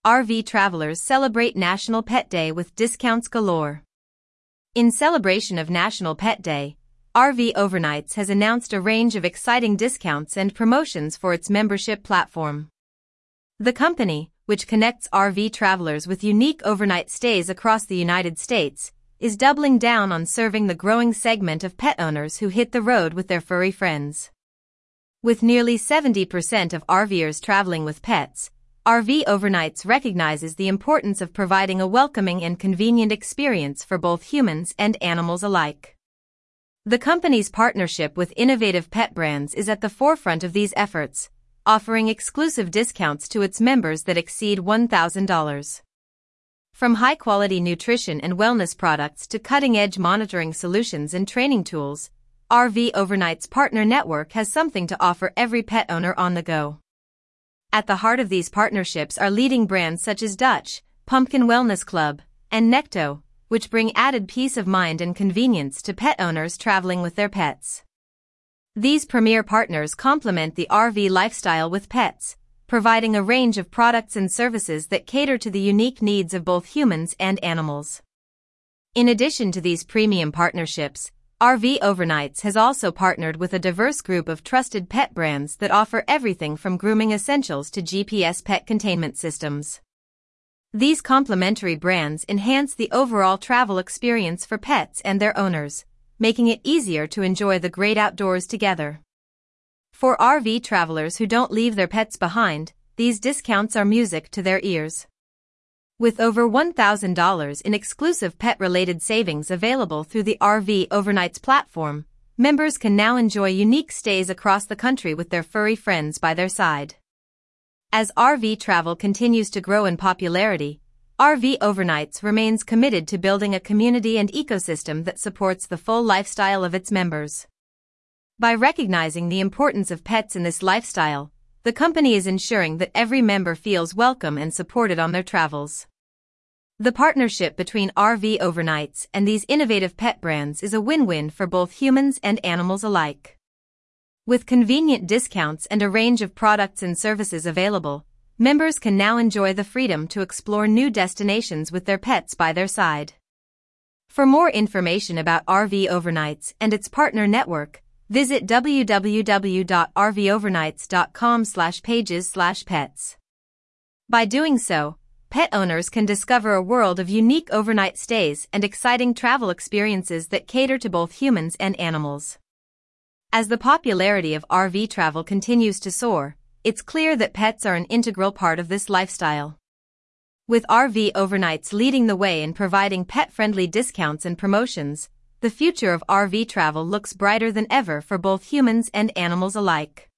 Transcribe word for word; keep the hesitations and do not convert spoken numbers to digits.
R V travelers celebrate National Pet Day with discounts galore. In celebration of National Pet Day, R V Overnights has announced a range of exciting discounts and promotions for its membership platform. The company, which connects R V travelers with unique overnight stays across the United States, is doubling down on serving the growing segment of pet owners who hit the road with their furry friends. With nearly seventy percent of RVers traveling with pets, R V Overnights recognizes the importance of providing a welcoming and convenient experience for both humans and animals alike. The company's partnership with innovative pet brands is at the forefront of these efforts, offering exclusive discounts to its members that exceed one thousand dollars. From high-quality nutrition and wellness products to cutting-edge monitoring solutions and training tools, R V Overnight's partner network has something to offer every pet owner on the go. At the heart of these partnerships are leading brands such as Dutch, Pumpkin Wellness Club, and Necto, which bring added peace of mind and convenience to pet owners traveling with their pets. These premier partners complement the R V lifestyle with pets, providing a range of products and services that cater to the unique needs of both humans and animals. In addition to these premium partnerships, R V Overnights has also partnered with a diverse group of trusted pet brands that offer everything from grooming essentials to G P S pet containment systems. These complementary brands enhance the overall travel experience for pets and their owners, making it easier to enjoy the great outdoors together. For R V travelers who don't leave their pets behind, these discounts are music to their ears. With over one thousand dollars in exclusive pet-related savings available through the R V Overnights platform, members can now enjoy unique stays across the country with their furry friends by their side. As R V travel continues to grow in popularity, R V Overnights remains committed to building a community and ecosystem that supports the full lifestyle of its members. By recognizing the importance of pets in this lifestyle, the company is ensuring that every member feels welcome and supported on their travels. The partnership between R V Overnights and these innovative pet brands is a win-win for both humans and animals alike. With convenient discounts and a range of products and services available, members can now enjoy the freedom to explore new destinations with their pets by their side. For more information about R V Overnights and its partner network, visit w w w dot r v overnights dot com slash pages slash pets. By doing so, pet owners can discover a world of unique overnight stays and exciting travel experiences that cater to both humans and animals. As the popularity of R V travel continues to soar, it's clear that pets are an integral part of this lifestyle. With R V Overnights leading the way in providing pet-friendly discounts and promotions, the future of R V travel looks brighter than ever for both humans and animals alike.